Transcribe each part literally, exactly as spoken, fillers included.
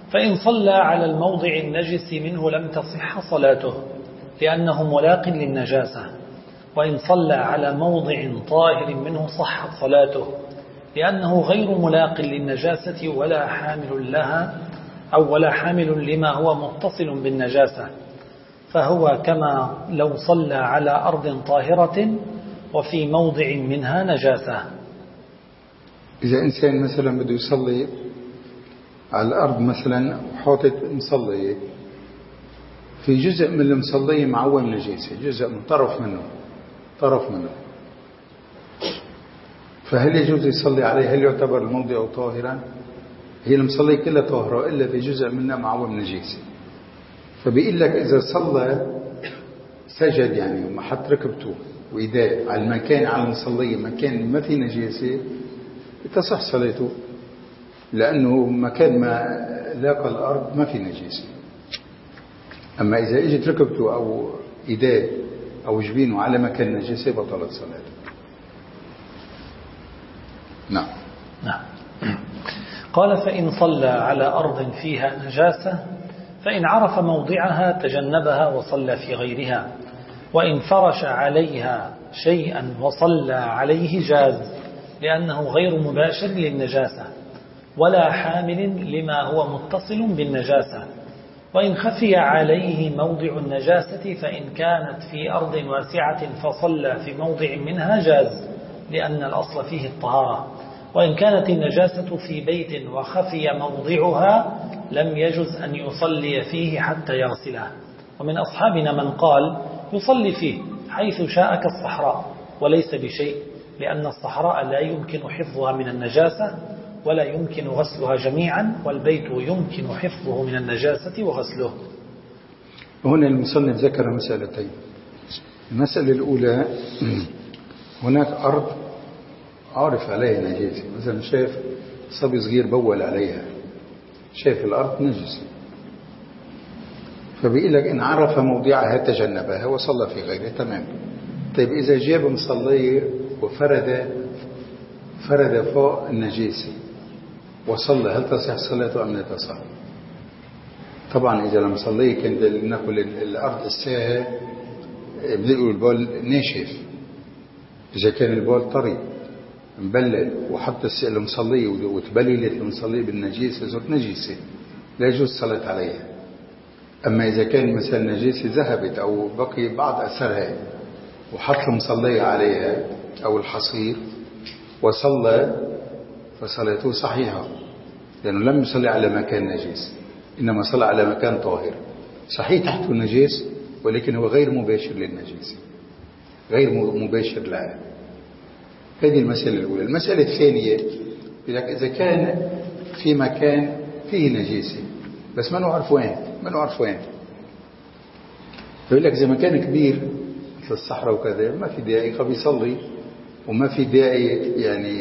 فإن صلى على الموضع النجس منه لم تصح صلاته لأنه ملاق للنجاسة، وإن صلى على موضع طاهر منه صحت صلاته لأنه غير ملاق للنجاسة ولا حامل لها أو ولا حامل لما هو متصل بالنجاسة، فهو كما لو صلى على أرض طاهرة وفي موضع منها نجاسة. إذا إنسان مثلا بده يصلي على الأرض مثلا وحاطط مصلي في جزء من المصلي معوم نجاسة، جزء من طرف منه طرف منه فهل يجوز يصلي عليه؟ هل يعتبر الموضع طاهرا؟ هي المصلي كلها طاهرة إلا في جزء منها معوم نجاسة. فبيقول لك إذا صلى سجد يعني وما حط ركبته وإيديه على المكان على المصلي مكان ما في نجاسة تصح صلاته، لأنه مكان ما لاقى الأرض ما في نجاسة. أما إذا اجت ركبته أو إيديه أو جبينه على مكان نجاسة بطلت صلاته. نعم. نعم. قال فإن صلى على أرض فيها نجاسة فإن عرف موضعها تجنبها وصلى في غيرها، وإن فرش عليها شيئا وصلى عليه جاز لأنه غير مباشر للنجاسة ولا حامل لما هو متصل بالنجاسة. وإن خفي عليه موضع النجاسة فإن كانت في أرض واسعة فصلى في موضع منها جاز لأن الأصل فيه الطهارة. وإن كانت النجاسة في بيت وخفي موضعها لم يجز أن يصلي فيه حتى يغسله. ومن أصحابنا من قال يصلي فيه حيث شاء كالصحراء وليس بشيء، لأن الصحراء لا يمكن حفظها من النجاسة ولا يمكن غسلها جميعا، والبيت يمكن حفظه من النجاسة وغسله. هنا المصنف ذكر مسألتين. المسألة الأولى هناك أرض عارف عليها نجاسة، مثلا شايف صبي صغير بول عليها، شايف الأرض نجسة، فبيقول لك إن عرف موضعها تجنبها وصلى في غيره تمام. طيب إذا جاب مصلي وفرد فرد فوق النجاسة وصلى هل تصح صلاته أم لا تصح؟ طبعا إذا لم صلي كان لنقل الأرض الساهة بدأوا البول ناشف، إذا كان البول طري مبلل وحط المصلي وتبللت المصلي بالنجاسة زرت نجاسة لا يجوز الصلاة عليها. أما إذا كان مثلا نجاسة ذهبت أو بقي بعض أثرها وحط المصلي عليها أو الحصير وصلى فصلاته صحيحة، لأنه لم يصلي على مكان نجيس إنما صلى على مكان طاهر. صحيح تحته النجيس ولكن هو غير مباشر للنجيس، غير مباشر لها. هذه المسألة الأولى. المسألة الثانية إذا كان في مكان فيه نجيسة بس ما نعرف وين ما نعرف وين يقول لك إذا مكان كبير مثل الصحراء وكذا ما في داعي فبيصلي وما في داعي يعني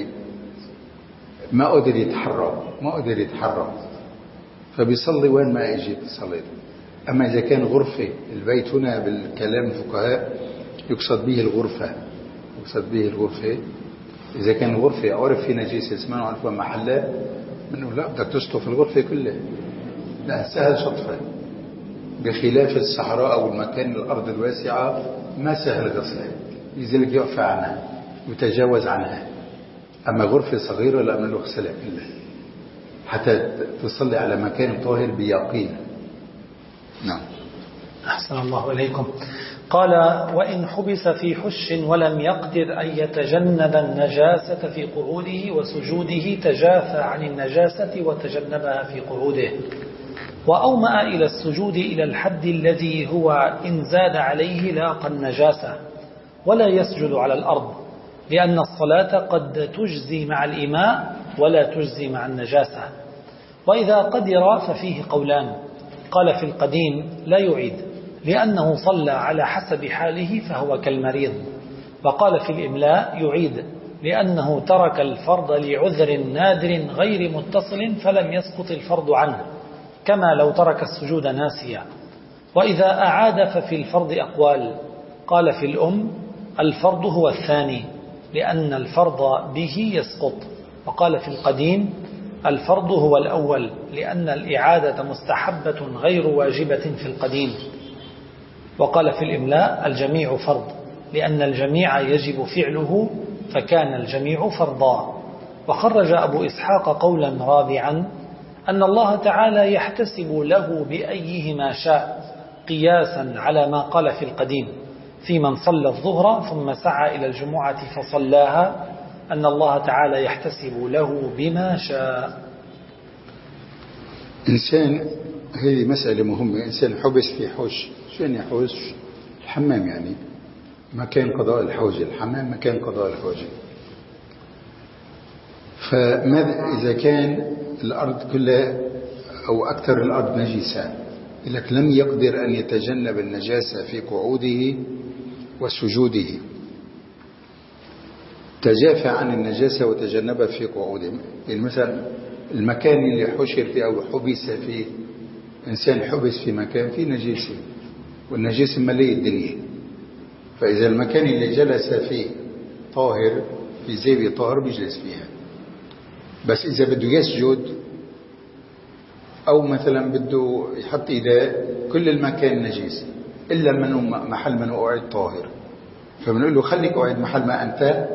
ما قدر يتحرك ما قدر يتحرك فبيصلي وين ما اجت صلاته. أما إذا كان غرفة البيت هنا بالكلام الفقهاء يقصد به الغرفة يقصد به الغرفة إذا كان غرفة عرف في نجاسة اسمها نعرف محلها منه لا بدك تشطف الغرفة كلها، لا سهل شطفها، بخلاف الصحراء أو المكان الأرض الواسعة ما سهل غسلها لذلك يعفى عنها يتجاوز عنها. أما غرفة صغيرة لا من غسلها كلها حتى تصلي على مكان طاهر بيقين. نعم. أحسن الله إليكم. قال وإن حبس في حش ولم يقدر أن يتجنب النجاسة في قعوده وسجوده تجافى عن النجاسة وتجنبها في قعوده، وأومأ إلى السجود إلى الحد الذي هو إن زاد عليه لاقى النجاسة ولا يسجد على الأرض، لأن الصلاة قد تجزي مع الإيماء ولا تجزي مع النجاسة. وإذا قدر ففيه قولان، قال في القديم لا يعيد لأنه صلى على حسب حاله فهو كالمريض، وقال في الإملاء يعيد لأنه ترك الفرض لعذر نادر غير متصل فلم يسقط الفرض عنه كما لو ترك السجود ناسيا. وإذا أعاد ففي الفرض أقوال، قال في الأم الفرض هو الثاني لأن الفرض به يسقط، وقال في القديم الفرض هو الأول لأن الإعادة مستحبة غير واجبة في القديم. وقال في الإملاء الجميع فرض لأن الجميع يجب فعله فكان الجميع فرضا. وخرج أبو إسحاق قولا رابعا أن الله تعالى يحتسب له بأيهما شاء قياسا على ما قال في القديم في من صلى الظهر ثم سعى إلى الجمعة فصلاها أن الله تعالى يحتسب له بما شاء. إنسان، هذه مسألة مهمة، إنسان حبس في حوش، شو يعني حوش؟ الحمام، يعني مكان قضاء الحوجة، الحمام مكان قضاء الحوجة. فماذا إذا كان الأرض كلها أو أكثر الأرض نجسة، لك لم يقدر أن يتجنب النجاسة في قعوده وسجوده، تجافى عن النجاسة وتجنبها في قعوده. يعني مثلا المكان اللي حشر فيه أو حبس فيه، إنسان حبس في مكان فيه نجاسة والنجاسة مليء الدنيا، فإذا المكان اللي جلس فيه طاهر في زاوية طاهر بيجلس فيها. بس إذا بده يسجد أو مثلا بده يحط إيديه، كل المكان نجيس إلا منه محل منه قاعد طاهر، فبنقول له خليك قاعد محل ما أنت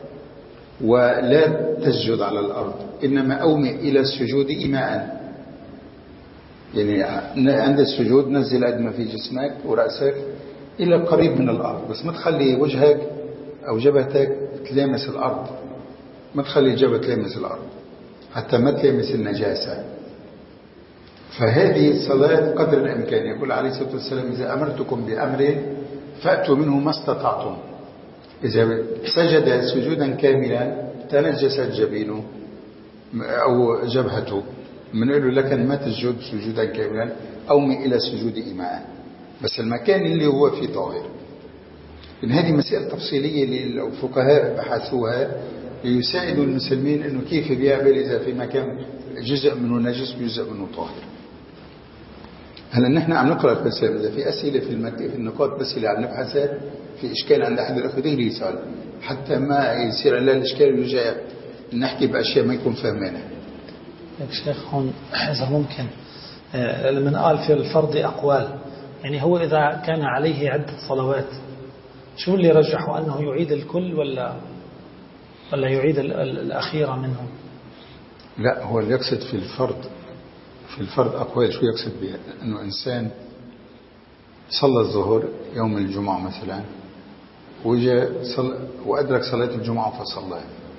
ولا تسجد على الأرض، إنما أومئ إلى السجود إيماء. يعني عند السجود نزل قد ما في جسمك ورأسك إلى قريب من الأرض، بس ما تخلي وجهك أو جبهتك تلامس الأرض، ما تخلي الجبهة تلامس الأرض حتى ما تلامس النجاسة. فهذه الصلاة قدر الإمكان. يقول عليه الصلاة والسلام إذا أمرتكم بأمر فأتوا منه ما استطعتم. إذا سجد سجودا كاملا تنجست جبينه أو جبهته، بنقول له لكن ما تسجد سجودا كاملا أومئ إلى السجود إيماء، بس المكان اللي هو فيه طاهر. إن هذه مسائل تفصيلية للفقهاء بحثوها ليساعدوا المسلمين إنه كيف بيعمل إذا في مكان جزء منه نجس وجزء منه طاهر. هلا نحن عم نقرأ الفلسفة، إذا في أسئلة في, المك... في النقاط بس اللي عم نبحثها، في إشكال عند أحد الأخوة دغري يسأل حتى ما يصير لنا الإشكال ويرجع نحكي بأشياء ما يكون فهمانها. يا شيخ هون إذا ممكن لمن قال في الفرض أقوال، يعني هو إذا كان عليه عدة صلوات شو اللي رجحوا أنه يعيد الكل ولا ولا يعيد الأخيرة منهم؟ لا، هو اللي يقصد في الفرض في الفرض أقوال. شو يقصد بها؟ أنه إنسان صلى الظهر يوم الجمعة مثلا وجاء صل... وأدرك صلاة الجمعة فصلى،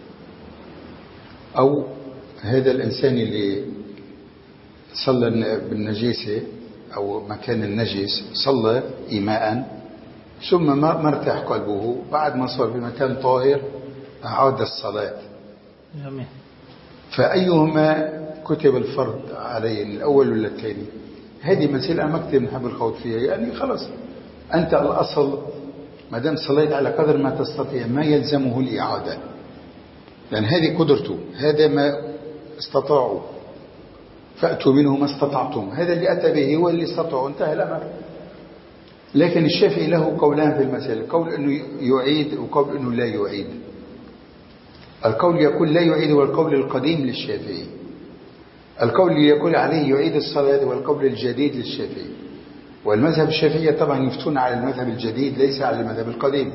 أو هذا الإنسان اللي صلى بالنجاسة أو مكان النجس صلى إيماء ثم ما ارتاح قلبه بعد ما صار في مكان طاهر أعاد الصلاة. جميل. فأيهما كتب الفرض عليه، الأول ولا الثاني؟ هذه مسألة ما كتب نحب الخوض فيها. يعني خلاص أنت الأصل ما دام صليت على قدر ما تستطيع ما يلزمه الإعادة، لأن هذه قدرته، هذا ما استطاعوا فأتوا منه ما استطعتم، هذا اللي أتى به هو اللي استطاعوا، انتهى الأمر. لكن الشافعي له قولان في المسألة، قول أنه يعيد وقول أنه لا يعيد. القول يقول لا يعيد والقول القديم للشافعي، القول اللي يقول عليه يعيد الصلاة والقول الجديد للشافعي. والمذهب الشافعي طبعا يفتون على المذهب الجديد ليس على المذهب القديم.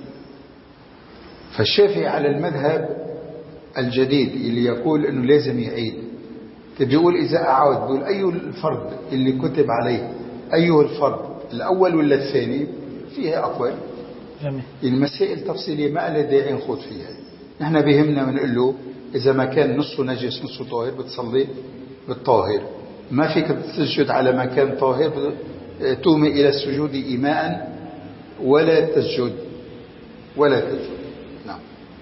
فالشافعي على المذهب الجديد اللي يقول أنه لازم يعيد. بيقول إذا أعاد بيقول أي الفرض اللي كتب عليه، أيه الفرض الأول ولا الثاني؟ فيها أقوال. جميل. المسائل تفصيلية ما له داعي نخوض فيها. نحن بهمنا بنقول له إذا ما كان نصه نجس نصه طاهر بتصلي بالطاهر، ما فيك تسجد على مكان طاهر تومي إلى السجود إيماء ولا تسجد ولا تسجد. نعم.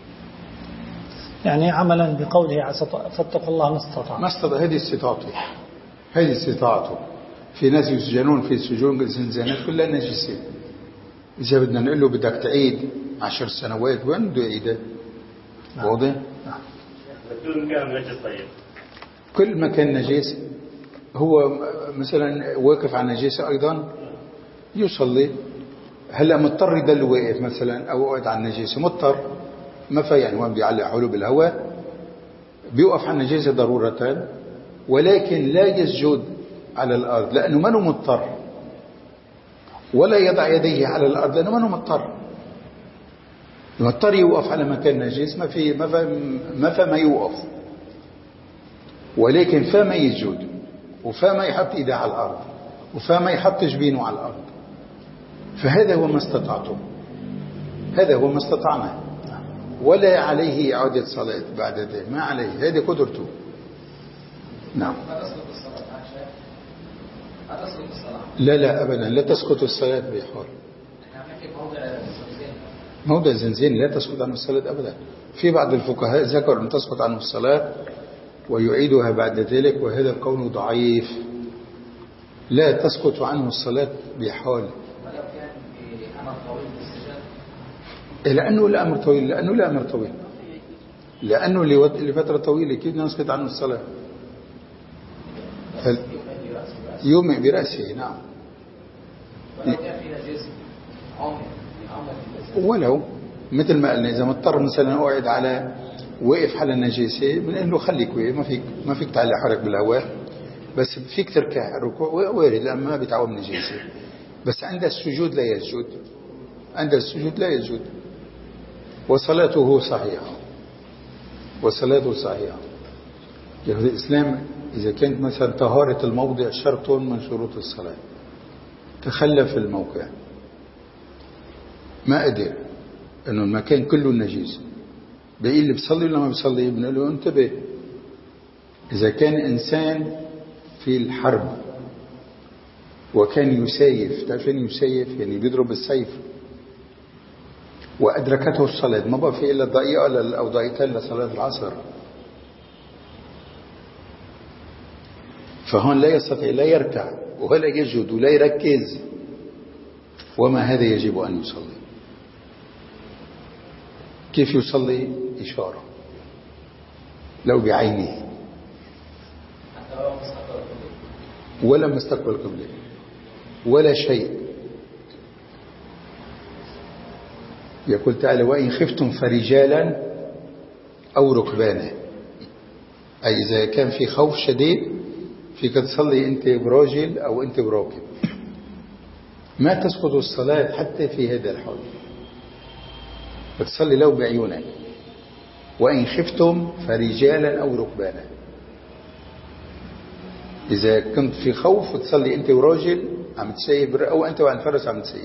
يعني عملا بقوله فاتقوا الله ما استطاع. ما استطاع، هذه استطاعته، هذه استطاعته. في ناس يسجنون في سجون زنزانات كلها نجسين. إذا بدنا نقول له بدك تعيد عشر سنوات وين بده يعيدها؟ نعم. واضح؟ نعم. بدون كان نجس. طيب كل مكان نجس هو مثلا واقف على نجاسة أيضا يصلي. هلا مضطر يضل واقف مثلا أو قاعد على النجاسة، مضطر ما في يعني وين بيعلق حوله بالهواء بيوقف عن النجاسة ضرورة، ولكن لا يسجد على الأرض لأنه منه مضطر، ولا يضع يديه على الأرض لأنه منه مضطر. مضطر يوقف على مكان نجس ما في ما فما ما فما يوقف، ولكن فما يسجد، وفما يحط إيده على الأرض، وفما يحط جبينه على الأرض. فهذا هو ما استطعته، هذا هو ما استطعنا، ولا عليه إعادة صلاة بعد ذلك، ما عليه، هذه قدرته. نعم. لا لا أبدا لا تسقط الصلاة بحال. موضع الزنزين لا تسقط عنه الصلاة أبدا. في بعض الفقهاء ذكر أن تسقط عنه الصلاة ويعيدها بعد ذلك، وهذا القول ضعيف. لا تسقط عنه الصلاة بحال. لأنه لا أمر طويل، لأنه لا أمر طويل، لأنه لفترة طويلة كيف نسقط عنه الصلاة؟ يومئ برأسه. نعم. ولو مثل ما قلنا إذا مضطر مثلا أقعد على وقف على النجاسة بنقول له خليك وقف، ما فيك ما فيك تعلق حرك بالهواء، بس فيك تركع الركوع وارد لأن ما بيتعوم نجاسة. بس عند السجود لا يسجد، عند السجود لا يسجد، وصلاته صحيحة، وصلاته صحيحة. يعني الإسلام إذا كانت مثلا طهارة الموضع شرط من شروط الصلاة، تخلف الموقع ما قدر أنه المكان كله نجيس، بقي اللي بيصلي ولا ما بيصلي؟ بنقول له انتبه. إذا كان إنسان في الحرب وكان يسيف، تعرفين يسيف يعني بيضرب السيف، وأدركته الصلاة، ما بقى في إلا دقيقة أو دقيقتين لصلاة العصر، فهون لا يستطيع لا يركع ولا يسجد ولا يركز، وما هذا يجب أن يصلي. كيف يصلي؟ إشارة لو بعينه، ولا مستقبل قبله ولا شيء. يقول تعالى وإن خفتم فرجالا أو ركبانا، أي إذا كان في خوف شديد فيك تصلي أنت براجل أو أنت براكب، ما تسقط الصلاة حتى في هذا الحال، فتصلي لو بعيونك. وإن خفتم فرجالا أو ركبانا، إذا كنت في خوف تصلي أنت وراجل عم تسيف، أو أنت وعن فرس عم تسيف،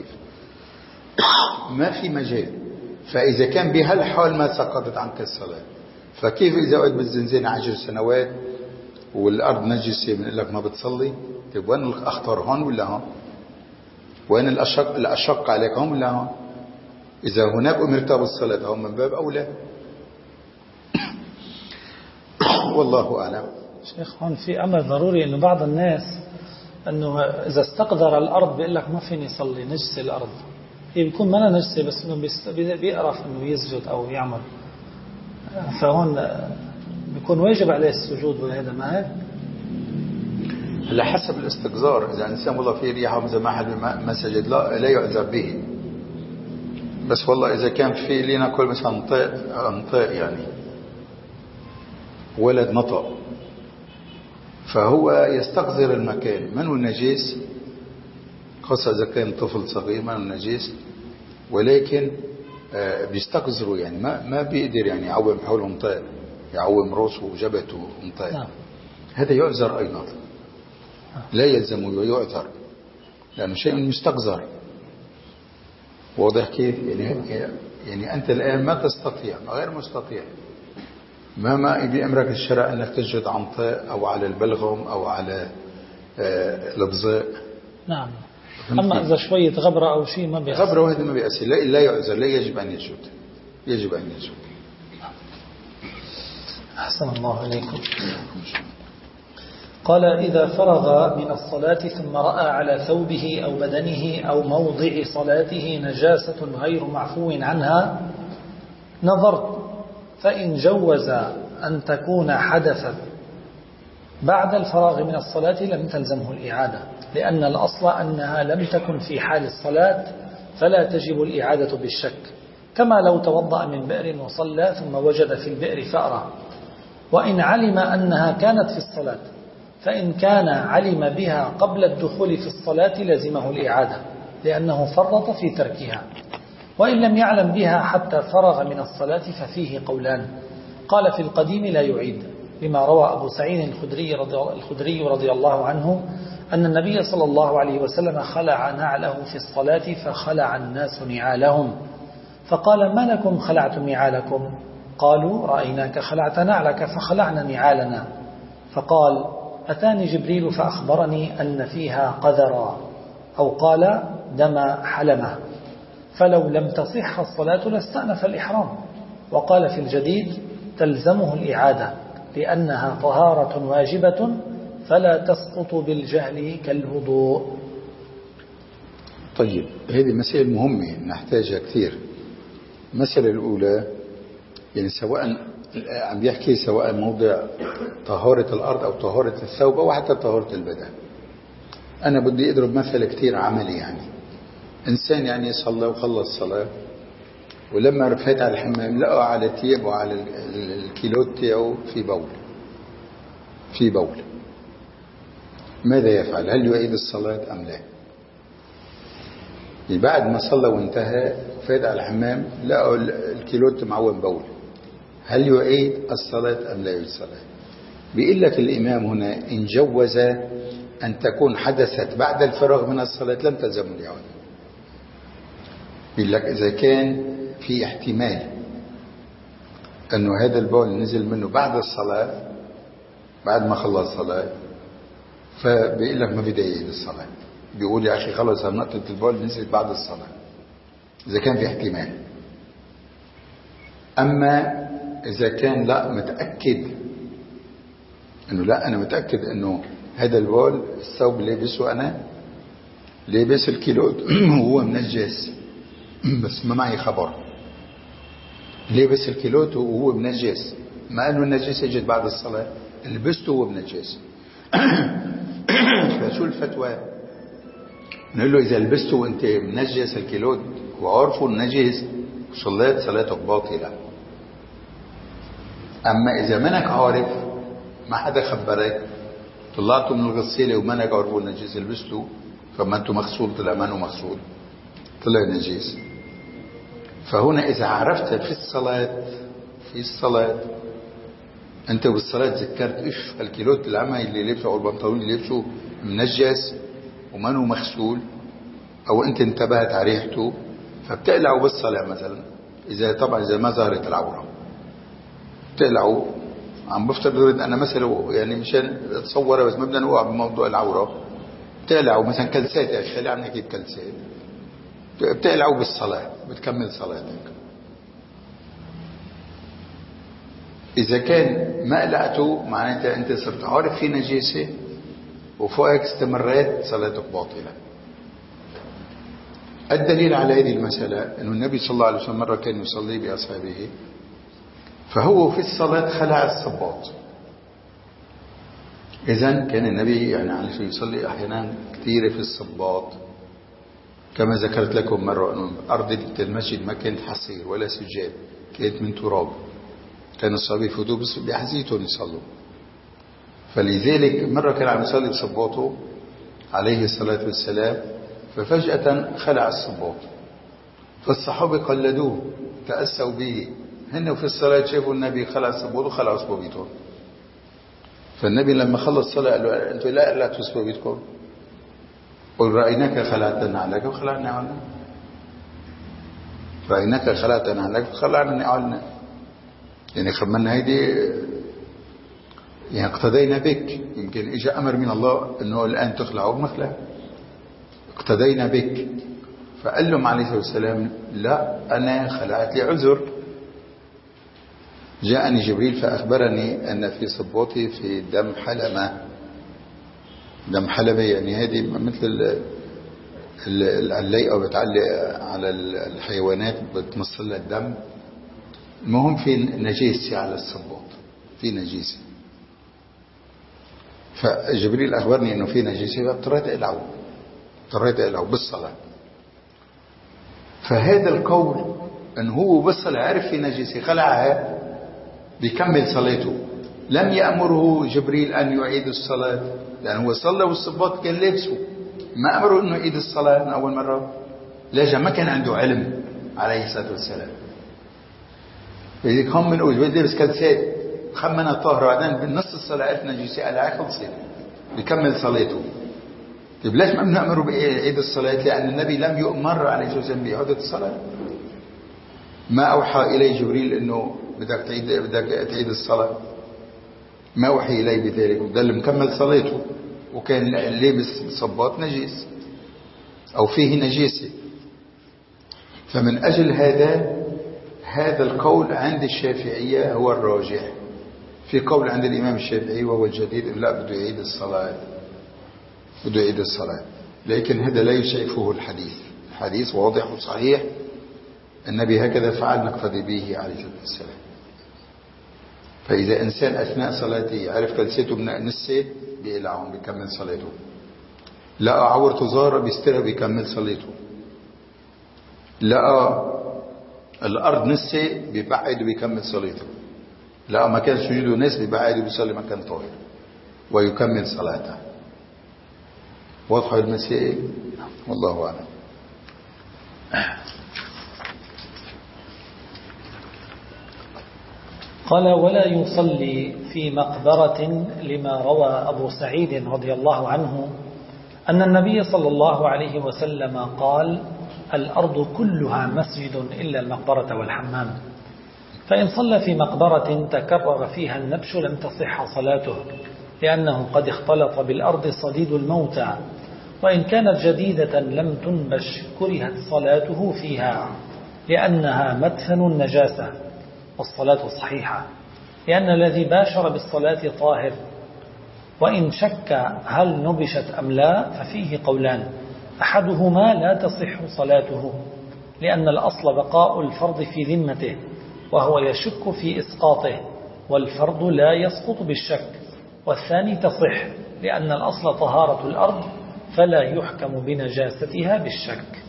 ما في مجال. فإذا كان بهالحال ما سقطت عنك الصلاة، فكيف إذا قعد بالزنزانة عشر سنوات والأرض نجسة بنقول لك ما بتصلي؟ طيب وين الأخطر، هون ولا هون؟ وين الأشق الأشق عليك، هون ولا هون؟ إذا هناك أمرت بالصلاة هون من باب أولى. والله أعلم. شيخ هون في أمر ضروري، إنه بعض الناس إنه إذا استقدر الأرض بيقول لك ما فيني يصلي، نجس الأرض. هي بيكون ما نجسة بس إنه بيقرف إنه يسجد أو يعمل، فهون بيكون واجب عليه السجود وهذا ما هيك. على حسب الاستقذار، إذا إنسان والله في ريحة مثل ما حد ما سجد لا لا يعذر به. بس والله إذا كان في لينا كل مثلا نطاق نطاق يعني ولد نطق، فهو يستقذر المكان، منه النجيس، خاصة إذا كان طفل صغير منه النجيس، ولكن بيستقذروا يعني ما ما بيقدر يعني يعوم حوله نطاق، يعوم راسه وجبهته نطاق. نعم. هذا يعذر أيضا، لا يلزم ويعذر لأنه شيء مستقذر. واضح كيف؟ يعني يعني أنت الآن ما تستطيع، غير مستطيع، ما ما بأمرك الشرع أنك تسجد عن طاق أو على البلغم أو على البزاق. نعم. أما إذا شوية غبرة أو شيء ما بيأثر. غبرة وهذا ما بيأثر، لا لا يعذر، لا يجب أن يسجد، يجب أن يسجد. أحسن الله عليكم. قال إذا فرغ من الصلاة ثم رأى على ثوبه أو بدنه أو موضع صلاته نجاسة غير معفو عنها نظرت، فإن جوز أن تكون حدثت بعد الفراغ من الصلاة لم تلزمه الإعادة، لأن الأصل أنها لم تكن في حال الصلاة فلا تجب الإعادة بالشك، كما لو توضأ من بئر وصلى ثم وجد في البئر فأرة وإن علم أنها كانت في الصلاة، فإن كان علم بها قبل الدخول في الصلاة لزمه الإعادة لأنه فرط في تركها، وإن لم يعلم بها حتى فرغ من الصلاة ففيه قولان. قال في القديم لا يعيد، لما روى أبو سعيد الخدري رضي, الخدري رضي الله عنه أن النبي صلى الله عليه وسلم خلع نعله في الصلاة فخلع الناس نعالهم، فقال ما لكم خلعتم نعالكم؟ قالوا رأيناك خلعت نعلك فخلعنا نعالنا. فقال أتاني جبريل فأخبرني أن فيها قذرا، أو قال دم حلمة، فلو لم تصح الصلاة لاستأنف الإحرام. وقال في الجديد تلزمه الإعادة لأنها طهارة واجبة فلا تسقط بالجهل كالوضوء. طيب، هذه مسائل مهمة نحتاجها كثير. المسألة الأولى يعني سواء عم يحكي سواء موضع طهارة الأرض أو طهارة الثوب أو حتى طهارة البدن. أنا بدي أضرب مثل كثير عملي. يعني إنسان يعني صلى وخلص صلاة، ولما رفعت على الحمام لقوا على ثيابه وعلى الكيلوت تاعه في بول في بول ماذا يفعل؟ هل يعيد الصلاة أم لا؟ بعد ما صلى وانتهى فات على الحمام لقوا الكيلوت معون بول، هل يعيد الصلاة أم لا يعيد الصلاة؟ بيقول لك الإمام هنا إن جوز أن تكون حدثت بعد الفراغ من الصلاة لم تلزم الإعادة. بيقول لك إذا كان في احتمال أنه هذا البول نزل منه بعد الصلاة، بعد ما خلص الصلاة، فبيقول لك ما بدي يعيد الصلاة. بيقول يا أخي خلص نقطة البول نزلت بعد الصلاة إذا كان في احتمال. أما إذا كان لا متأكد أنه لا أنا متأكد أنه هذا البول الثوب لابسه أنا لابس الكيلوت وهو منجس بس ما معي خبر، لابس الكيلوت وهو منجس، ما أنه النجس يجد بعد الصلاة، لبسته وهو منجس. فشو الفتوى؟ نقول له إذا لبسته وانت منجس الكيلوت وعرفه النجس صليت صلاتك باطلة. أما إذا منك عارف ما حدا خبرك طلعته من الغسالة ومنك عارفه النجس لبسته، فما أنتو مغسول طلع ما أنه مغسول طلع نجس. فهنا إذا عرفت في الصلاة في الصلاة أنت بالصلاة ذكرت إيش الكيلوت العمى اللي لبسه أو البنطلون اللي لبسه منجس وما أنه مغسول، أو أنت انتبهت على ريحته فبتقلعه بالصلاة مثلا. إذا طبعا إذا ما ظهرت العورة بتقلعه. عم بفترض أنا مثلا يعني مشان أتصوره بس ما بدنا نوقع بموضوع العورة. بتقلعه مثلا كلسات، يا أخي عم نحكي بكلسات، بتقلعه بالصلاة بتكمل صلاتك. إذا كان ما قلعته معناته أنت صرت عارف في نجاسة وفوقك استمرت صلاتك باطلة. الدليل على هذه المسألة أن النبي صلى الله عليه وسلم مرة كان يصلي بأصحابه، فهو في الصلاة خلع الصباط. إذن كان النبي يعني عليه يصلي أحيانا كثير في الصباط، كما ذكرت لكم مرة أن أرض المسجد ما كانت حصير ولا سجاد، كانت من تراب، كان الصحابة يفوتوا بأحذيتهم يصلوا. فلذلك مرة كان عم يصلي بصباطه عليه الصلاة والسلام، ففجأة خلع الصباط، فالصحابة قلدوه تأسوا به، هن في الصلاة شافوا النبي خلع الصباط وخلعوا صبابيتهم. فالنبي لما خلص الصلاة قال له أنتم لا قلعتوا صبابيتكم؟ قل رأيناك خلعت نعلك وخلعنا نعلنا، رأيناك خلعت نعلك وخلعنا نعلنا. يعني خمنا هيدي يعني اقتدينا بك، يمكن اجى امر من الله انه الان تخلعوا بمخلع، اقتدينا بك. فقال لهم عليه الصلاه والسلام لا انا خلعت لي عذر، جاءني جبريل فاخبرني ان في صبوتي في دم حلمه. دم حلمه يعني هذه مثل العليقه بتعلق على الحيوانات بتمص لها الدم. المهم في نجاسة على الصباط، في نجاسة. فجبريل أخبرني أنه في نجاسة، فاضطريت أقلعه اضطريت أقلعه بالصلاة. فهذا القول أنه هو بالصلاة عرف في نجاسة خلعها بيكمل صلاته لم يأمره جبريل أن يعيد الصلاة، لأنه هو صلى والصباط كان لابسه، ما أمره أنه يعيد الصلاة من أول مرة. لا، ما كان عنده علم عليه الصلاة والسلام. فإذا هم من أول لابس كالسات خمنا طاهر وبعدين بالنص الصلاة ألف نجيسي على خلصت بيكمل صلاته. طيب ليش ما بنأمره بعيد الصلاة؟ لأن النبي لم يؤمر عليه الصلاة والسلام بإعادة الصلاة. ما أوحى إليه جبريل أنه بدك تعيد بدك تعيد الصلاة، ما وحي إليه بذلك، وضل مكمل صلاته وكان لابس صباط نجيس أو فيه نجاسة. فمن أجل هذا هذا القول عند الشافعية هو الراجح. في قول عند الإمام الشافعي وهو الجديد لا بده يعيد الصلاة، بده يعيد الصلاة، لكن هذا لا يسعفه الحديث. الحديث واضح وصحيح، النبي هكذا فعل نقتدي به عليه الصلاة والسلام. فإذا إنسان أثناء صلاته عرف كلسته من النسة بيقلعهم بيكمل صلاته، لقى عورته ظاهرة بيسترها بيكمل صلاته، لقى الأرض نسة بيبعد وبيكمل صلاته، لقى مكان سجوده ناس بيبعد وبيصلي مكان طاهر ويكمل صلاته. واضحة المسائل؟ والله أعلم. قال ولا يصلي في مقبرة لما روى أبو سعيد رضي الله عنه أن النبي صلى الله عليه وسلم قال الأرض كلها مسجد إلا المقبرة والحمام، فإن صلى في مقبرة تكرر فيها النبش لم تصح صلاته، لأنه قد اختلط بالأرض صديد الموتى، وإن كانت جديدة لم تنبش كرهت صلاته فيها لأنها مدفن النجاسة، والصلاة صحيحة، لأن الذي باشر بالصلاة طاهر. وإن شك هل نبشت أم لا ففيه قولان، أحدهما لا تصح صلاته لأن الأصل بقاء الفرض في ذمته وهو يشك في إسقاطه، والفرض لا يسقط بالشك، والثاني تصح لأن الأصل طهارة الأرض فلا يحكم بنجاستها بالشك.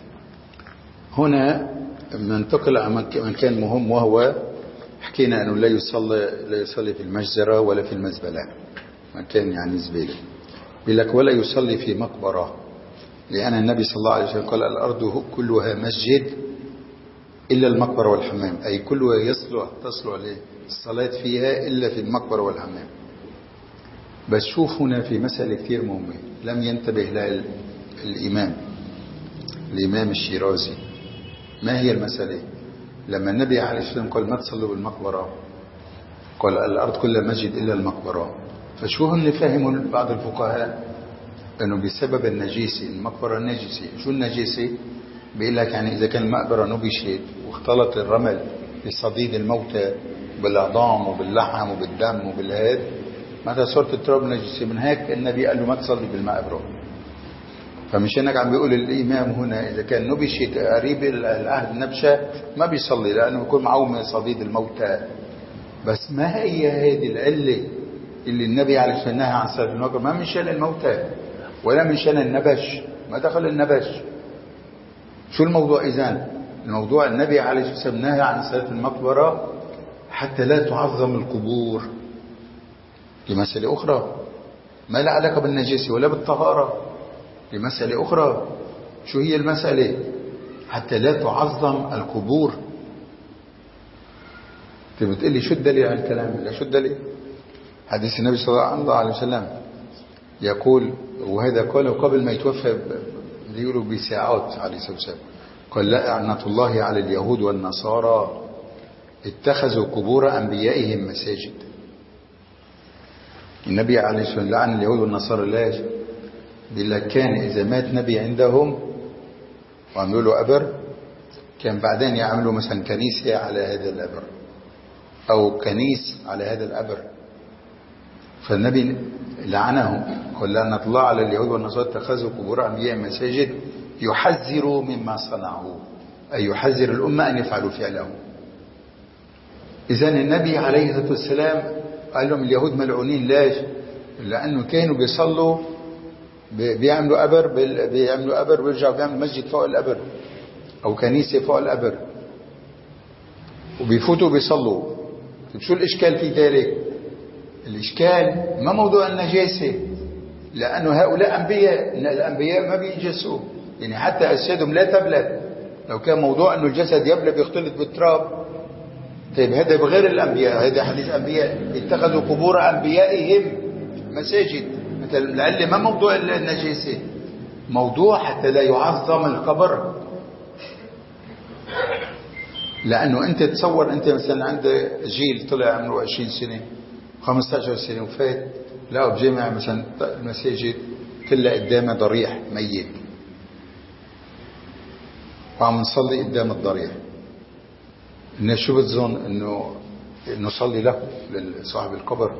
هنا ننتقل عن مكان مهم، وهو حكينا أنه لا يصلي لا يصلي في المجزرة ولا في المزبلة، مكان يعني زبالة. بيقول لك ولا يصلي في مقبرة، لأن النبي صلى الله عليه وسلم قال الأرض كلها مسجد إلا المقبرة والحمام، أي كلها يصلح تصلح للصلاة فيها إلا في المقبرة والحمام. بس شوف هنا في مسألة كتير مهمة لم ينتبه لها الإمام الإمام الشيرازي. ما هي المسألة؟ لما النبي عليه الصلاة والسلام قال ما تصلوا بالمقبرة، قال الأرض كلها مسجد إلا المقبرة، فشو هم فهموا بعض الفقهاء أنه بسبب النجاسة، المقبرة النجسة. شو النجاسة؟ بيقول لك يعني إذا كان المقبرة نبشت واختلط الرمل بصديد الموتى بالعظام وباللحم وبالدم وبالهاد، متى صارت التراب نجسة. من هيك النبي قال له ما تصلي بالمقبرة. فمش هناك عم بيقول الإمام هنا إذا كان نبشت قريب العهد النبشة ما بيصلي لأنه يكون معه من صديد الموتى. بس ما هي هذه العلة اللي النبي عليه الصلاة والسلام نهى عن صلاة المقبرة؟ ما من شأن الموتى ولا من شأن النبش، ما دخل النبش. شو الموضوع إذن؟ الموضوع النبي عليه الصلاة والسلام نهى عن صلاة المقبرة حتى لا تعظم القبور. لمسألة أخرى ما لا علاقة بالنجاسة ولا بالطهارة، لمسألة أخرى. شو هي المسألة؟ حتى لا تعظم القبور. تبي تقول لي شو الدليل على الكلام؟ لا، شو الدليل؟ حديث النبي صلى الله عليه وسلم يقول، وهذا قاله قبل ما يتوفى بيقولوا بساعات عليه الصلاة والسلام، قال لعنة الله على اليهود والنصارى اتخذوا قبور أنبيائهم مساجد. النبي عليه الصلاة والسلام لعن اليهود والنصارى. ليش؟ بيقول لك كان إذا مات نبي عندهم وعملوا له قبر كان بعدين يعملوا مثلا كنيسة على هذا القبر أو كنيس على هذا القبر. فالنبي لعنهم، قال لعنة الله على اليهود والنصارى اتخذوا قبور أنبيائهم مساجد، يحذروا مما صنعوا، أي يحذر الأمة أن يفعلوا فعله. إذن النبي عليه الصلاة والسلام قال لهم اليهود ملعونين. ليش؟ لأنه كانوا بيصلوا بيعملوا قبر بيعملوا قبر ويرجعوا بيعملوا مسجد فوق القبر أو كنيسة فوق القبر وبيفوتوا بيصلوا. شو الإشكال في ذلك؟ الإشكال ما موضوع النجاسة، لأنه هؤلاء أنبياء، الأنبياء ما بينجسوا، يعني حتى أجسادهم لا تبلد. لو كان موضوع أنه الجسد يبلد يختلط بالتراب، طيب هذا بغير الأنبياء، هذا حديث أنبياء اتخذوا قبور أنبيائهم مساجد. مثل لعل ما موضوع النجاسة، موضوع حتى لا يعظم القبر. لأنه أنت تصور أنت مثلا عند جيل طلع عمره عشرين سنة خمسة عشر سنة وفات لا بجامع مثلا المساجد كلها قدامها ضريح ميت وعم نصلي قدام الضريح، الناس شو بتظن؟ انه نصلي له لصاحب القبر،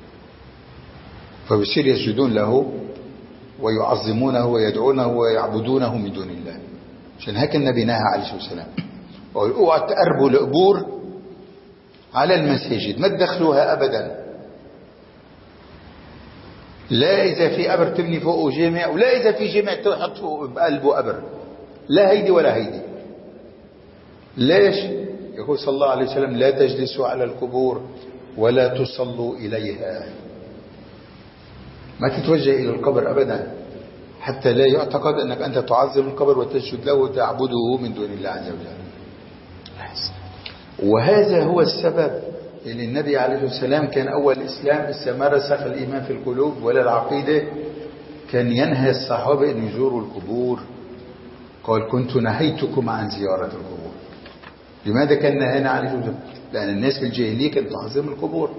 فبصير يسجدون له ويعظمونه ويدعونه ويعبدونه من دون الله. عشان هيك النبي نهى عليه الصلاه والسلام اوعوا تقربوا القبور على المساجد، ما تدخلوها ابدا، لا اذا في قبر تبني فوقه جامع، ولا اذا في جامع تحط فوق بقلبه قبر، لا هيدي ولا هيدي. ليش؟ يقول صلى الله عليه وسلم لا تجلسوا على القبور ولا تصلوا إليها، ما تتوجه إلى القبر أبدا، حتى لا يعتقد أنك أنت تعظم القبر وتسجد له وتعبده من دون الله عز وجل. وهذا هو السبب اللي النبي عليه الصلاة والسلام كان أول الإسلام لسه ما رسخ الإيمان في القلوب ولا العقيدة، كان ينهى الصحابة أن يزوروا القبور. قال كنت نهيتكم عن زيارة القبور. لماذا كان نهانا عليه الصلاة والسلام؟ لأن الناس في الجاهلية كانت تعظم القبور،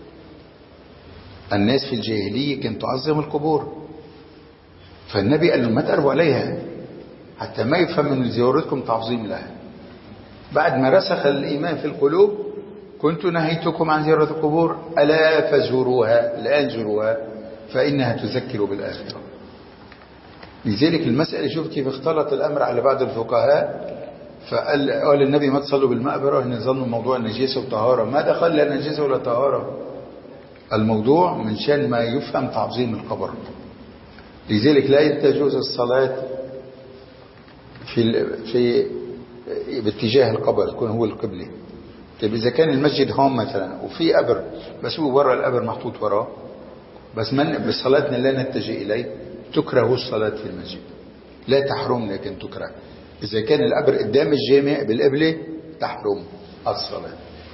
الناس في الجاهلية كانت تعظم القبور، فالنبي قال لهم ما تقربوا عليها حتى ما يفهم من زيارتكم تعظيم لها. بعد ما رسخ الإيمان في القلوب كنت نهيتكم عن زيارة القبور ألا فزوروها، الآن زوروها فإنها تذكر بالآخرة. لذلك المسألة شوف كيف اختلط الأمر على بعض الفقهاء، فقال قال النبي ما تصلوا بالمقبرة إن ظنوا موضوع النجاسة والطهارة، ما دخل لا نجاسة ولا طهارة، الموضوع من شان ما يفهم تعظيم القبر. لذلك لا تجوز الصلاة في في باتجاه القبر تكون هو القبلة. طيب إذا كان المسجد هون مثلا وفي قبر بس هو ورا القبر محطوط وراه، بس من بصلاتنا لا نتجه إليه، تكره الصلاة في المسجد، لا تحرم لكن تكره. إذا كان القبر قدام الجامع بالقبلة تحرم الصلاة.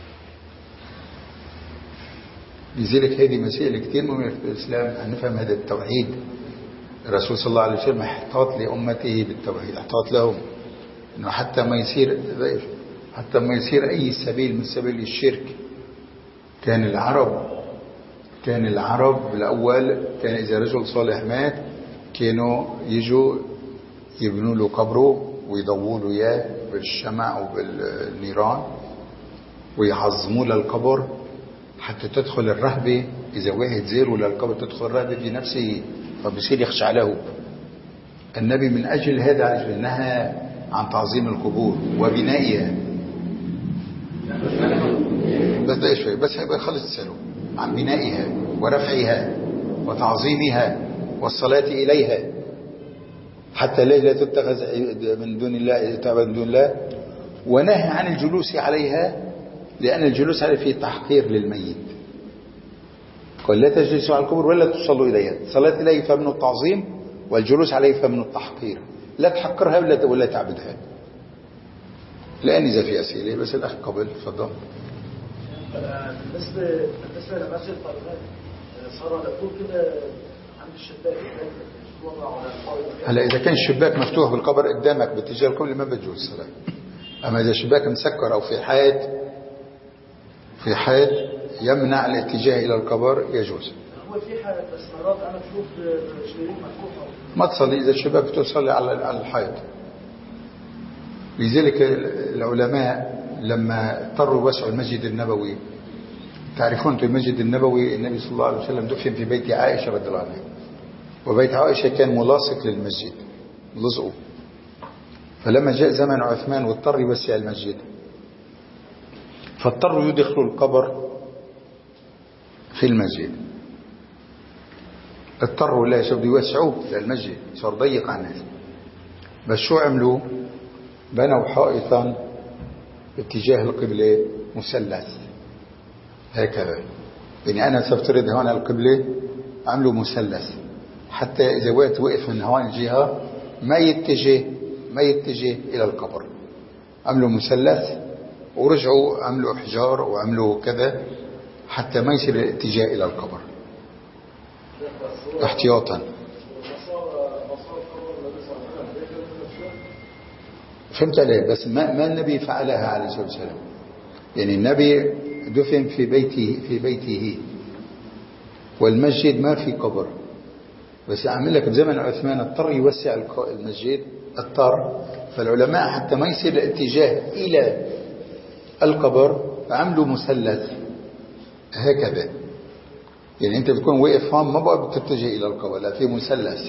لذلك هذه مسائل كثير مهمة في الإسلام أن نفهم هذا التوحيد. الرسول صلى الله عليه وسلم احتاط لأمته بالتوحيد، احتاط لهم إنه حتى ما يصير حتى ما يصير أي سبيل من سبيل الشرك. كان العرب كان العرب بالأول كان إذا رجل صالح مات كانوا يجوا يبنوا له قبره ويضووا له اياه بالشمع وبالنيران ويعظموا له القبر حتى تدخل الرهبة. إذا واحد زيره للقبر تدخل الرهبة في نفسه فبصير يخشع له. النبي من أجل هذا نهى عن تعظيم القبور وبنائها. بس ده شوي بس هيبقى خلص تسأله عن بنائها ورفعها وتعظيمها والصلاة إليها حتى لا تتخذ من دون الله تعبد من دون الله. ونهى عن الجلوس عليها لأن الجلوس عليها فيه تحقير للميت. قال لا تجلسوا على القبور ولا تصلوا إليها. الصلاة إليه فمن التعظيم والجلوس عليه فمن التحقير. لا تحقرها ولا ولا تعبدها. الآن إذا في أسئلة بس الأخ قبل تفضل. بالنسبة بالنسبة لمسجد طالبان صار لكم كده عند الشباك هلا إذا كان الشباك مفتوح بالقبر قدامك باتجاه القبلة ما بتجوز الصلاة. أما إذا الشباك مسكر أو في حائط في حائط يمنع الاتجاه إلى القبر يجوز. هو في حائط بس مرات أنا بشوف شريط مفتوح ما تصلي إذا الشباك تصلي على على الحائط. لذلك العلماء لما اضطروا وسعوا المسجد النبوي، تعرفون في المسجد النبوي النبي صلى الله عليه وسلم دفن في بيت عائشة رضي الله عنها، وبيت عائشة كان ملاصق للمسجد لزقه. فلما جاء زمن عثمان واضطر يوسع المسجد فاضطروا يدخلوا القبر في المسجد. اضطروا لا شو بده يوسعوه للمسجد صار ضيق على الناس. بس شو عملوا؟ بنوا حائطا باتجاه القبلة مثلث هكذا يعني أنا سأفترض هون القبلة عملوا مثلث، حتى إذا وقت وقف من هون الجهة ما يتجه ما يتجه إلى القبر. عملوا مثلث ورجعوا عملوا إحجار وعملوا كذا حتى ما يصير الاتجاه إلى القبر احتياطا. فهمت عليه؟ بس ما, ما النبي فعلها عليه الصلاة والسلام. يعني النبي دفن في بيته في بيته والمسجد ما في قبر، بس أعمل لك بزمن عثمان اضطر يوسع المسجد اضطر، فالعلماء حتى ما يصير الاتجاه إلى القبر عملوا مثلث هكذا. يعني أنت بتكون واقف هون ما بقى بتتجه إلى القبر، لا في مثلث. المثلث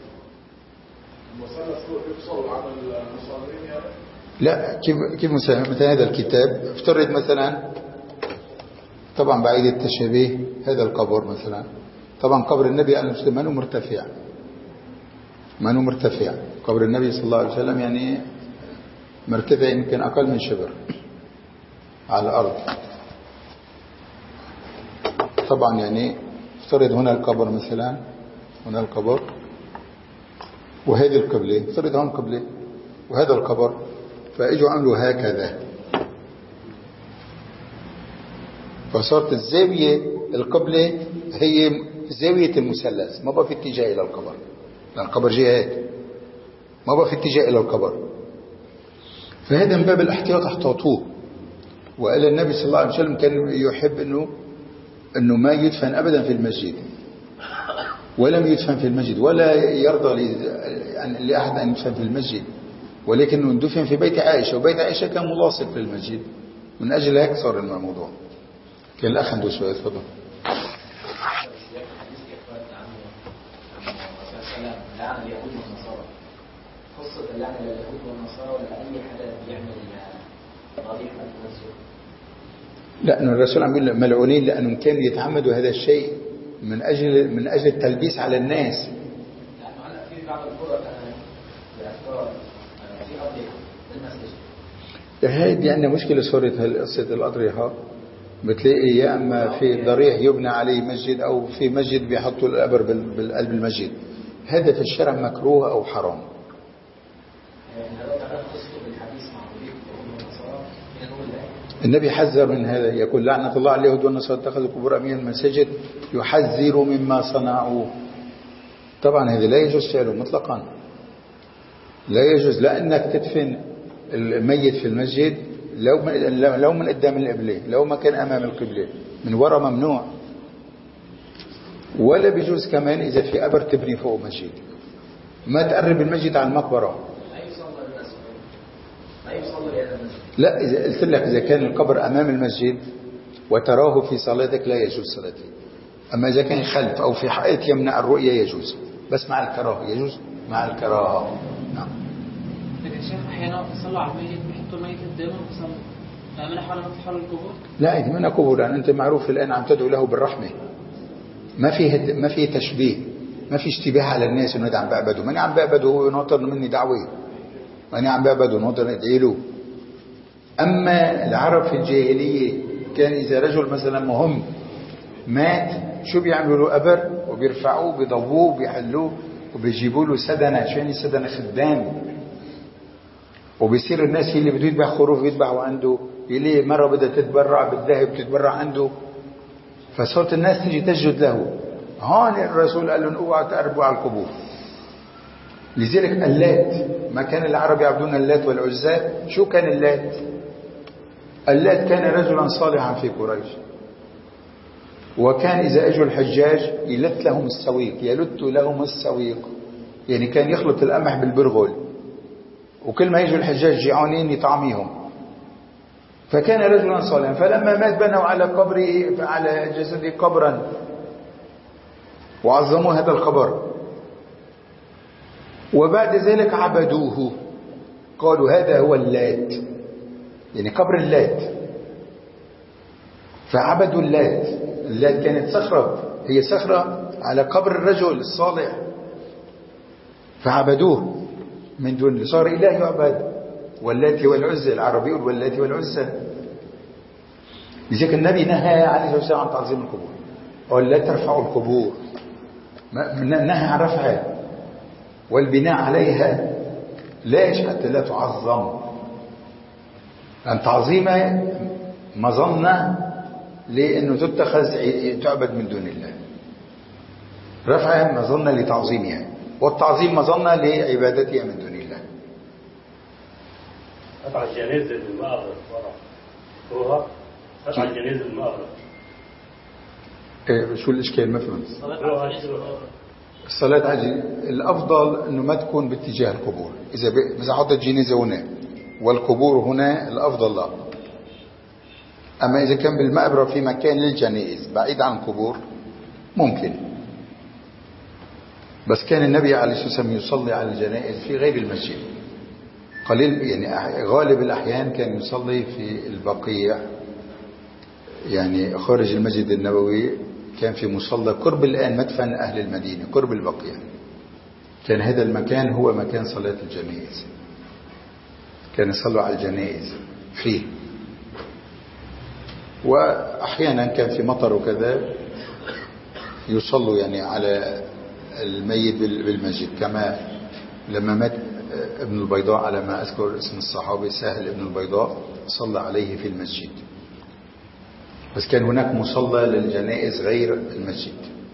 هو يفصل عن المصابين يعني؟ لا كيف كيف مثلا مثل هذا الكتاب افترض مثلا، طبعا بعيد التشابيه، هذا القبر مثلا طبعا قبر النبي عليه الصلاة والسلام ما هو مرتفع ما هو مرتفع قبر النبي صلى الله عليه وسلم يعني مرتفع يمكن أقل من شبر على الأرض. طبعا يعني افترض هنا القبر مثلا، هنا القبر وهذه القبلة، افترض هون قبلة وهذا القبر، فاجوا عملوا هكذا، فصارت الزاوية القبلة هي زاوية المثلث، ما بقى في اتجاه إلى القبر، لأن القبر جهة هيك ما بقى في اتجاه إلى القبر. فهذا من باب الاحتياط احتاطوه. وقال النبي صلى الله عليه وسلم كان يحب أنه أنه ما يدفن أبدا في المسجد، ولم يدفن في المسجد ولا يرضى لأحد أن يدفن في المسجد، ولكنه اندفن في بيت عائشة، وبيت عائشة كان ملاصق في المسجد، من أجل هيك صار الموضوع. كان الأخ عنده سؤال، تفضل. لعن اليهود والنصارى، قصة اللعن لليهود والنصارى ولا أي حدا بيعمل ضريح في المسجد؟ لا، أن الرسول عم يقول ملعونين لأنهم كانوا يتعمدوا هذا الشيء من أجل من أجل التلبيس على الناس. لأنه هلا في بعض القرى بأفكار في أضرحة للمسجد. هذه عندنا مشكلة صارت قصة الأضرحة، بتلاقي يا أما في ضريح يبنى عليه مسجد أو في مسجد بيحطوا القبر بالقلب المسجد. هذا في الشرع مكروه أو حرام. النبي حذر من هذا، يقول لعنة الله على اليهود والنصارى اتخذوا قبور أنبيائهم المساجد، يحذر مما صنعوا. طبعا هذا لا يجوز فعله مطلقا، لا يجوز. لأنك تدفن الميت في المسجد لو من لو من قدام القبلة، لو ما كان أمام القبلة، من وراء ممنوع. ولا بيجوز كمان إذا في قبر تبني فوق مسجد، ما تقرب المسجد على المقبرة. لا، إذا قلت لك إذا كان القبر أمام المسجد وتراه في صلاتك لا يجوز صلاتي. أما إذا كان خلف أو في حائط يمنع الرؤية يجوز، بس مع الكراهة. يجوز مع الكراهة. نعم. لكن شيخ أحيانا صلوا على الميت بيحطوا الميت قدامهم وصلوا من حول حول القبور. لا، أنت من قبور، يعني أنت معروف الآن عم تدعو له بالرحمة، ما فيه ما فيه تشبيه، ما في اشتباه على الناس إنه عم بعبده. ماني عم بعبده هو ناطر مني دعوة، ماني عم بعبده ناطر ادعي له. أما العرب في الجاهلية كان إذا رجل مثلا مهم مات شو بيعملوا له؟ قبر، وبيرفعوه بيضووه وبيحلوه وبيجيبوا له سدنة. شو سدنة؟ خدام. وبيصير الناس اللي بده يذبح خروف يذبحوا عنده، اللي مرة بدها تتبرع بالذهب تتبرع عنده، فصارت الناس تيجي تسجد له. هون الرسول قال لهم اوعوا تقربوا على القبور. لذلك اللات، ما كان العرب يعبدون اللات والعزى. شو كان اللات؟ اللات كان رجلا صالحا في قريش، وكان إذا اجوا الحجاج يلت لهم السويق، يلت لهم السويق، يعني كان يخلط القمح بالبرغل، وكل ما يجوا الحجاج جيعانين يطعميهم. فكان رجلا صالحا، فلما مات بنوا على قبره على جسده قبرا وعظموا هذا القبر، وبعد ذلك عبدوه، قالوا هذا هو اللات، يعني قبر اللات، فعبدوا اللات. اللات كانت صخرة، هي صخرة على قبر الرجل الصالح، فعبدوه من دون، صار إله يعبد. واللات والعزى، العرب يقول واللات والعزى. لذلك النبي نهى عليه الصلاة والسلام عن تعظيم القبور. قال لا ترفعوا القبور، نهى عن رفعها والبناء عليها. ليش؟ حتى لا تعظم، أن تعظيمها مظنة لأنه تتخذ تعبد من دون الله. رفعها مظنة لتعظيمها، والتعظيم مظنة لعبادتها من دون الله. قطع الجنازة بالمقبرة روها قطع الجنازة بالمقبرة. إيه شو الإشكال؟ ما فهمت. الصلاة على الأفضل أنه ما تكون باتجاه القبور. إذا إذا حطت جنازة هنا والقبور هنا الأفضل لا. أما إذا كان بالمقبرة في مكان للجنائز بعيد عن القبور ممكن. بس كان النبي عليه الصلاة والسلام يصلي على الجنائز في غير المسجد قليل، يعني غالب الأحيان كان يصلي في البقيع، يعني خارج المسجد النبوي. كان في مصلى قرب الآن مدفن أهل المدينة قرب البقيع، كان هذا المكان هو مكان صلاة الجنائز، كان يصلوا على الجنائز فيه. وأحيانا كان في مطر وكذا يصلوا يعني على الميت بالمسجد، كما لما مات ابن البيضاء على ما أذكر اسم الصحابي سهل ابن البيضاء صلى عليه في المسجد. بس كان هناك مصلى للجنائز غير المسجد،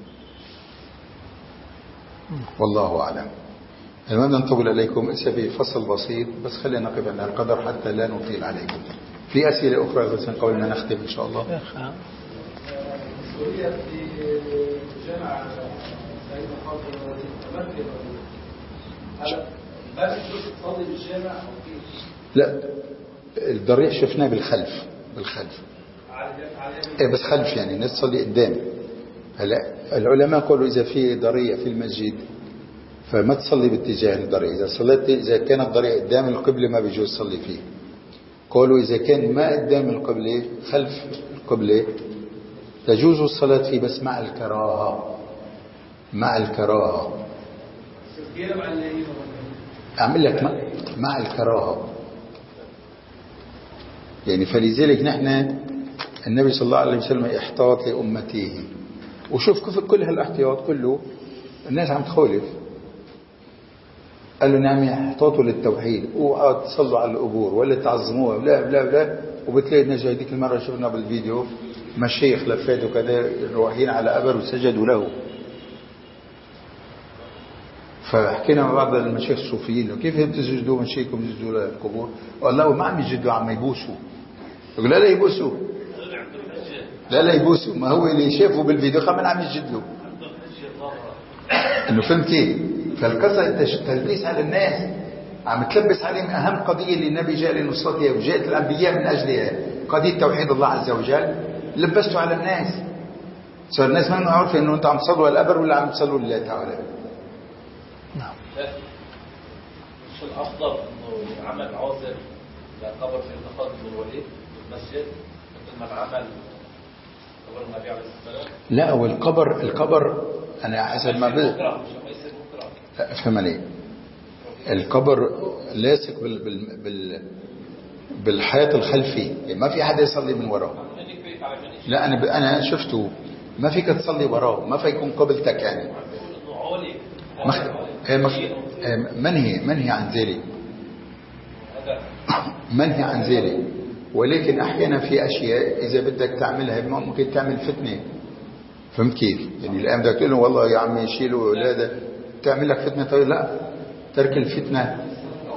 والله أعلم. المهم نطول عليكم، إسا في فصل بسيط بس خلينا نقف عند القدر حتى لا نطيل عليكم. في أسئلة أخرى بس قبل ما نختم إن شاء الله. مسؤولية في جامع سيد الفاضل تمثل هل بس تصلي بالجامع أو كيف؟ لا الضريح شفناه بالخلف بالخلف ايه بس خلف، يعني الناس تصلي قدام. هلا العلماء قالوا اذا في ضريح في المسجد فما تصلي باتجاه الضريح، اذا صليت اذا كان الضريح قدام القبلة ما بيجوز تصلي فيه. قالوا اذا كان ما قدام القبلة خلف القبلة تجوز الصلاة فيه بس مع الكراهة، مع الكراهة اعمل لك مع الكراهة يعني. فلذلك نحن النبي صلى الله عليه وسلم احتاط لأمته، وشوف كيف كل هالاحتياط كله الناس عم تخالف. قال له نعم احتاطوا للتوحيد، اوعى تصلوا على القبور ولا تعظموها لا لا لا. وبتلاقي الناس هذيك المرة شفنا بالفيديو مشايخ لفات وكذا رايحين على قبر وسجدوا له. فحكينا مع بعض المشايخ الصوفيين كيف هم تسجدوا مشايخكم يسجدوا للقبور؟ والله ما عم يسجدوا عم يبوسوا. يقول لا لا يبوسوا لا لا يبوسوا، ما هو اللي شافوا بالفيديو كمان عم يسجد له. انه فهمت كيف؟ فالقصة تلبيس على الناس، عم تلبس عليهم اهم قضية اللي النبي جاء لنصرتها وجاءت الانبياء من اجلها، قضية توحيد الله عز وجل. لبسته على الناس، صار الناس ما عارفين انه انت عم تصلوا على القبر ولا عم تصلوا لله تعالى. نعم. مش الافضل انه يعمل عازل لقبر سيدنا خالد بن الوليد في المسجد مثل ما عمل قبر النبي عليه الصلاه والسلام؟ لا والقبر القبر انا حسب ما بد افهم عليه. القبر لاصق بال بال بال بالحياة الخلفي، يعني ما في حدا يصلي من وراه. لا انا انا شفته ما فيك تصلي وراه، ما فيكون قبلتك يعني. مخ... مخ... منهي منهي عن ذلك منهي عن ذلك. ولكن احيانا في اشياء اذا بدك تعملها ممكن تعمل فتنه. فهمت كيف؟ يعني الان بدك تقول له والله يا عمي شيلوا ولاده تعمل لك فتنه. طيب لا، ترك الفتنه.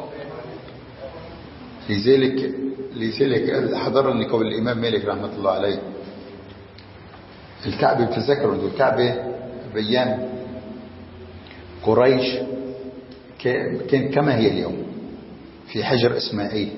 لذلك لذلك حضرني قول الامام مالك رحمه الله عليه الكعبه، بتذكروا انه الكعبه بايام قريش كان كما هي اليوم في حجر اسماعيل.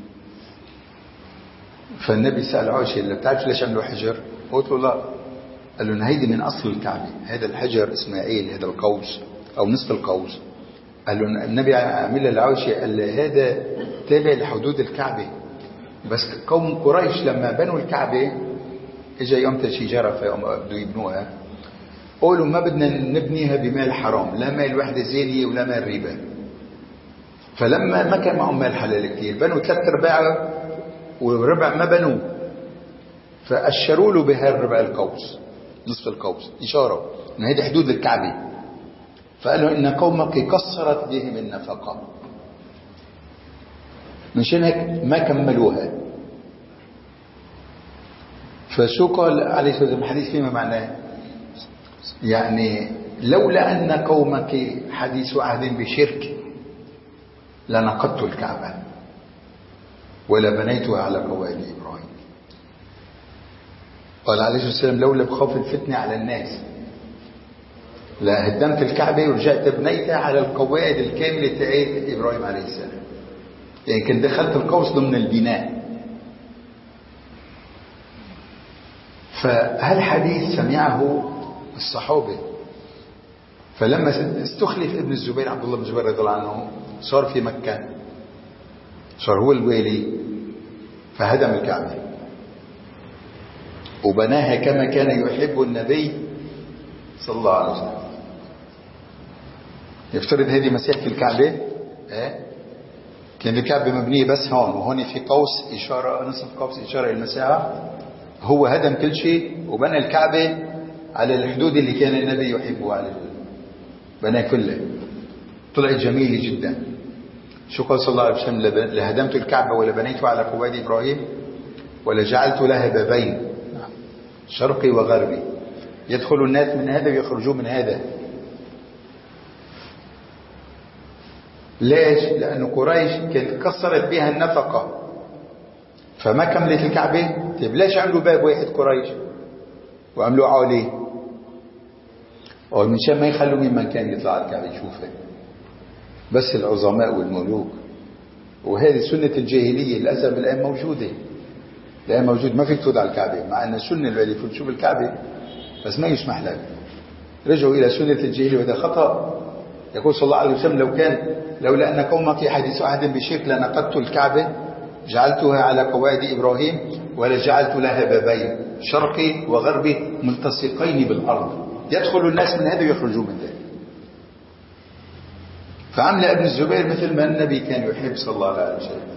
فالنبي سأل عائشة اللي بتعرف ليش عملوا حجر؟ قلت له لا. قال له هيدي من أصل الكعبة، هذا الحجر اسماعيل هذا القوس أو نصف القوس. قال له النبي عمل لعائشة قال له هذا تابع لحدود الكعبة، بس قوم قريش لما بنوا الكعبة اجى يوم الشجرة فبدوا يبنوها، قولوا ما بدنا نبنيها بمال حرام، لا مال وحدة زينية ولا مال ربا. فلما ما كان معهم مال حلال كتير بنوا ثلاث ارباع وربع ما بنوا، فأشروا له بهالربع القوس نصف القوس إشارة إن هذه حدود الكعبة. فقالوا إن قومك كسرت بهم النفقة، مشان هيك ما كملوها. فشو قال عليه الصلاة والسلام الحديث فيما معناه؟ يعني لولا أن قومك حديث عهد بشرك لنقضت الكعبة ولا بنيتها على قواعد إبراهيم. قال عليه الصلاة والسلام لولا بخوف الفتنة على الناس لا هدمت الكعبة ورجعت بنيتها على القواعد الكاملة تاعت إبراهيم عليه السلام. يعني كنت دخلت القوس ضمن البناء. فهالحديث سمعه الصحابة. فلما استخلف ابن الزبير عبد الله بن الزبير رضي الله عنه صار في مكة، صار هو الوالي، فهدم الكعبة وبناها كما كان يحب النبي صلى الله عليه وسلم. يفترض هذه مساحة الكعبة، اه؟ كان الكعبة مبنية بس هون، وهون في قوس إشارة، نصف قوس إشارة إلى المساحة. هو هدم كل شيء وبنى الكعبة على الحدود اللي كان النبي يحبه عليه، بنى كله. طلعت جميلة جدا. شو قال صلى الله عليه وسلم؟ لهدمت الكعبة ولا بنيتها على قواعد إبراهيم ولا جعلت لها بابين شرقي وغربي يدخل الناس من هذا ويخرجون من هذا. ليش؟ لأن قريش كانت كسرت بها النفقة فما كملت الكعبة. طيب ليش عملوا باب واحد قريش وعملوا عالي؟ ومنشان ما يخلوا ممن كان يطلع على الكعبة يشوفها، بس العظماء والملوك. وهذه سنة الجاهلية للأسف الآن موجودة، الآن موجود. ما فيك تفوت على الكعبة، مع أن السنة اللي يفوت تشوف الكعبة بس ما يسمح لك. رجعوا إلى سنة الجاهلية وهذا خطأ. يقول صلى الله عليه وسلم لو كان لولا أن قومك حديث عهد بشرك لنقضت الكعبة جعلتها على قواعد إبراهيم ولا جعلت لها بابين شرقي وغربي ملتصقين بالأرض يدخل الناس من هذا ويخرجون من ذلك. فعمل ابن الزبير مثل ما النبي كان يحب صلى الله عليه وسلم.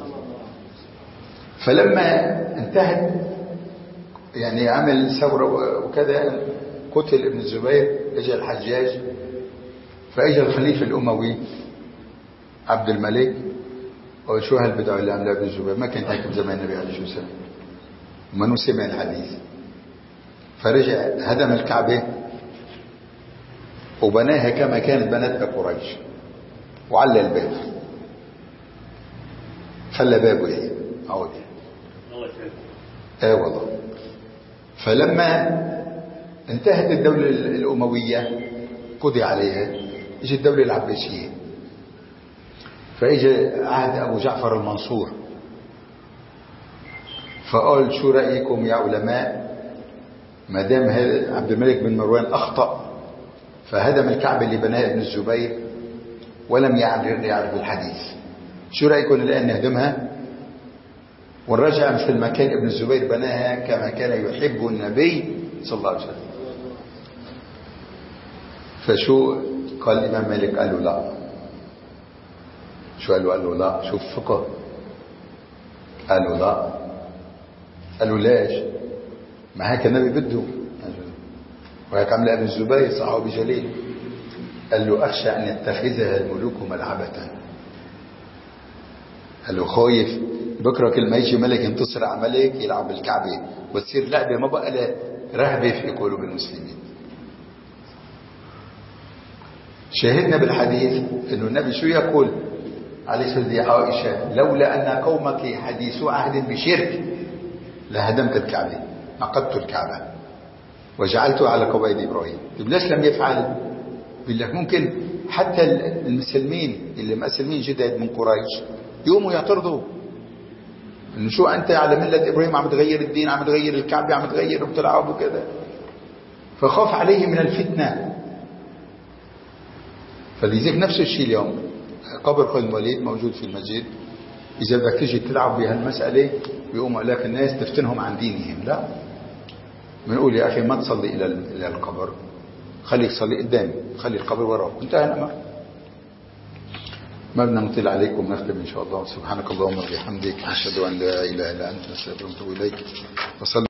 فلما انتهت يعني عمل ثورة وكذا قتل ابن الزبير، اجى الحجاج، فاجى الخليفة الأموي عبد الملك. وشو هالبدع اللي عملها ابن الزبير؟ ما كانت هيك بزمان النبي عليه الصلاة والسلام، ومنو سمع الحديث. فرجع هدم الكعبة وبناها كما كانت بنتها قريش وعلى الباب، خلى بابه ايه عودي. اه والله. فلما انتهت الدولة الأموية قضي عليها، اجت الدولة العباسية، فاجى عهد أبو جعفر المنصور، فقال شو رأيكم يا علماء ما دام عبد الملك بن مروان أخطأ فهدم الكعبة اللي بناها ابن الزبير ولم يعرف الحديث، شو رأيكم الآن نهدمها ونرجع في المكان ابن الزبير بناها كما كان يحب النبي صلى الله عليه وسلم؟ فشو قال الإمام مالك؟ قال له لا. شو قال له؟ قال له لا. شوف فقه. قال له لا. قال له ليش؟ ما هيك النبي بده، وهيك عمل ابن الزبير صحابي جليل. قال له أخشى أن يتخذها الملوك ملعبة. قال له خايف بكره كل ما يجي ملك ينتصر على ملك يلعب بالكعبة وتصير لعبة ما بقى له رهبة في قلوب المسلمين. شاهدنا بالحديث انه النبي شو يقول عليه الصلاة عائشة؟ لولا أن قومك حديث عهد بشرك لهدمت الكعبة، نقضت الكعبة وجعلته على قواعد إبراهيم. ليش لم يفعل؟ بيقول لك ممكن حتى المسلمين اللي مسلمين جدد من قريش يوموا يعترضوا انه شو انت على ملة ابراهيم عم تغير الدين، عم تغير الكعبة، عم تغير وبتلعب وكذا. فخاف عليه من الفتنة. فلذلك نفس الشيء اليوم قبر خالد بن الوليد موجود في المسجد، اذا بدك تيجي تلعب بهالمسألة بيقوموا لك الناس تفتنهم عن دينهم. لا، بنقول يا اخي ما تصلي الى الى القبر، خليك صلي قدامي، خلي القبر وراك، انتهى الامر. ما بدنا نطيل عليكم، نختم ان شاء الله. سبحانك اللهم وبحمدك، اشهد ان لا اله الا انت، نستغفرك ونتوب اليك. وصلي